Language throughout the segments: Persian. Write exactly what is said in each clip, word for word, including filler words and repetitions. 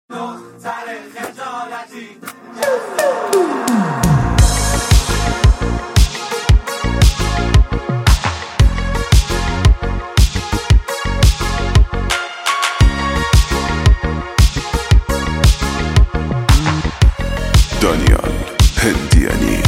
دختر خجالتی دانیال هندیانی.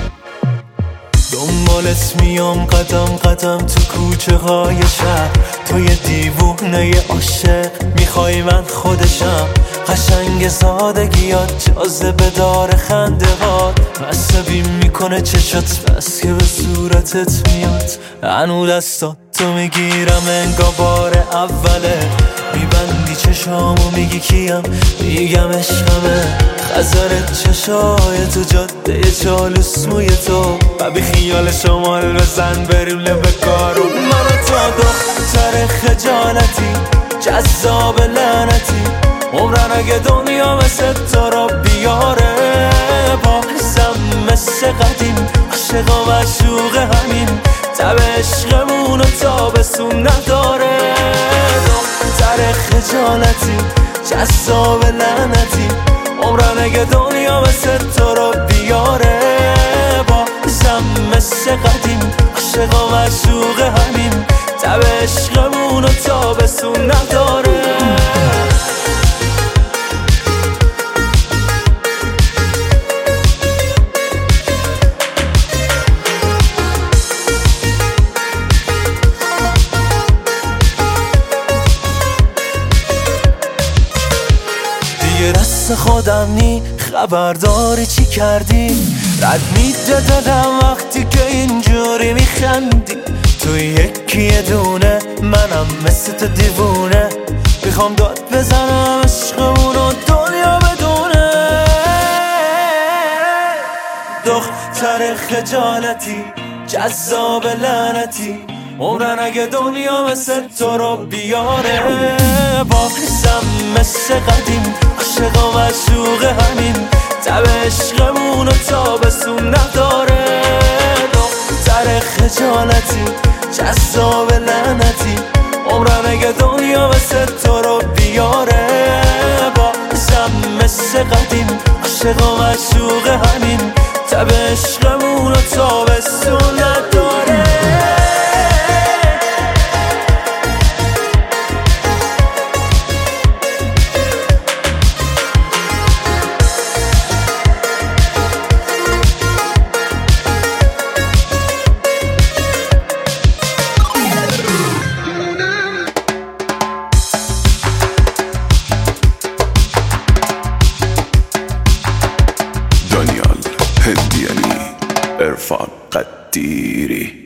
دنبالت میام قدم قدم تو کوچه های شهر، تو یه دیوونه عاشق میخوای من خودشم. قشنگ سادگیات جاذبه داره خنده هات، عصبی میکنه چشات بس که به صورتت میاد. هنو دستات تو میگیرم انگار بار اوله، میبندی چشامو میگی کیم، میگم عشقمه. خزرت چشای تو جاده چالوس موی تو، و بی خیال شمال بزن بریم لب کارو. من تا دختر خجالتی جذاب لعنتی، عمرن اگه دنیا مثل تو را بیاره. بازم مثل قدیم عاشق و معشوق همین، تب عشقمون و تابستون نداره. دختر خجالتی جذاب لعنتی، عمرن اگه دنیا مثل تو را بیاره. بازم مثل قدیم عاشق و معشوق همین، تب عشقمون و تابستون نداره. دست خودم نی خبرداری چی کردی، رد میده دلم وقتی که اینجوری میخندی. تو یکی دونه منم مثل تو دیوونه، میخوام داد بزنم عشقمون و دنیا بدونه. دختر خجالتی جذاب لعنتی، عمرن اگه دنیا مثل تو رو بیاره. بازم مثل قدیم عاشق و معشوق همین، تب عشقمون و تابستون نداره. دختر خجالتی جذاب لعنتی، عمرن اگه دنیا مثل تو رو بیاره. بازم مثل قدیم عاشق و معشوق همین، تب عشقمون و تابستون نداره. دانیال هندیانی، عرفان قدیری.